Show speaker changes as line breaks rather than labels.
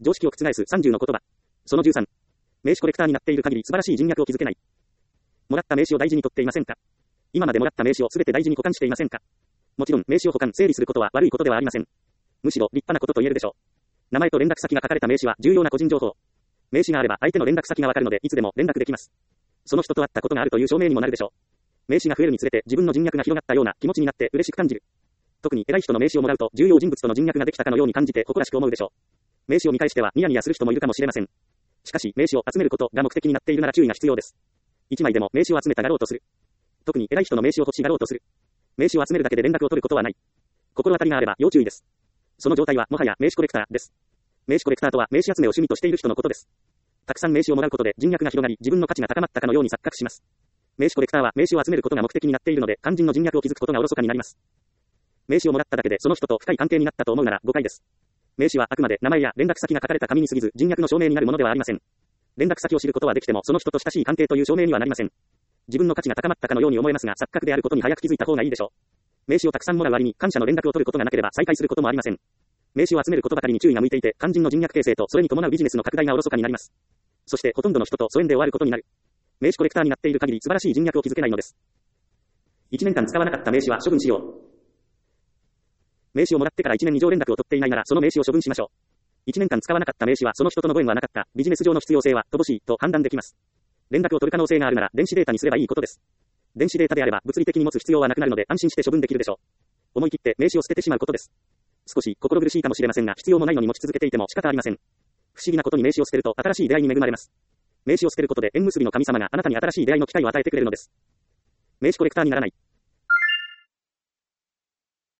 常識を覆す30の言葉。その13。名刺コレクターになっている限り素晴らしい人脈を築けない。もらった名刺を大事に取っていませんか？今までもらった名刺をすべて大事に保管していませんか？もちろん名刺を保管、整理することは悪いことではありません。むしろ立派なことと言えるでしょう。名前と連絡先が書かれた名刺は重要な個人情報。名刺があれば相手の連絡先がわかるのでいつでも連絡できます。その人と会ったことがあるという証明にもなるでしょう。名刺が増えるにつれて自分の人脈が広がったような気持ちになって嬉しく感じる。特に偉い人の名刺をもらうと重要人物との人脈ができたかのように感じて誇らしく思うでしょう。名刺を見返してはニヤニヤする人もいるかもしれません。しかし名刺を集めることが目的になっているなら注意が必要です。一枚でも名刺を集めたがろうとする。特に偉い人の名刺を欲しがろうとする。名刺を集めるだけで連絡を取ることはない。心当たりがあれば要注意です。その状態はもはや名刺コレクターです。名刺コレクターとは名刺集めを趣味としている人のことです。たくさん名刺をもらうことで人脈が広がり自分の価値が高まったかのように錯覚します。名刺コレクターは名刺を集めることが目的になっているので肝心の人脈を築くことがおろそかになります。名刺をもらっただけでその人と深い関係になったと思うなら誤解です。名刺はあくまで名前や連絡先が書かれた紙に過ぎず人脈の証明になるものではありません。連絡先を知ることはできてもその人と親しい関係という証明にはなりません。自分の価値が高まったかのように思えますが錯覚であることに早く気づいた方がいいでしょう。名刺をたくさんもらう割に感謝の連絡を取ることがなければ再開することもありません。名刺を集めることばかりに注意が向いていて肝心の人脈形成とそれに伴うビジネスの拡大がおろそかになります。そしてほとんどの人と疎遠で終わることになる。名刺コレクターになっている限り素晴らしい人脈を築けないのです。1年間使わなかった名刺は処分しよう。名刺をもらってから1年以上連絡を取っていないならその名刺を処分しましょう。1年間使わなかった名刺はその人とのご縁はなかった、ビジネス上の必要性は乏しいと判断できます。連絡を取る可能性があるなら電子データにすればいいことです。電子データであれば物理的に持つ必要はなくなるので安心して処分できるでしょう。思い切って名刺を捨ててしまうことです。少し心苦しいかもしれませんが必要もないのに持ち続けていても仕方ありません。不思議なことに名刺を捨てると新しい出会いに恵まれます。名刺を捨てることで縁結びの神様があなたに新しい出会いの機会を与えてくれるのです。名刺コレクターにならない。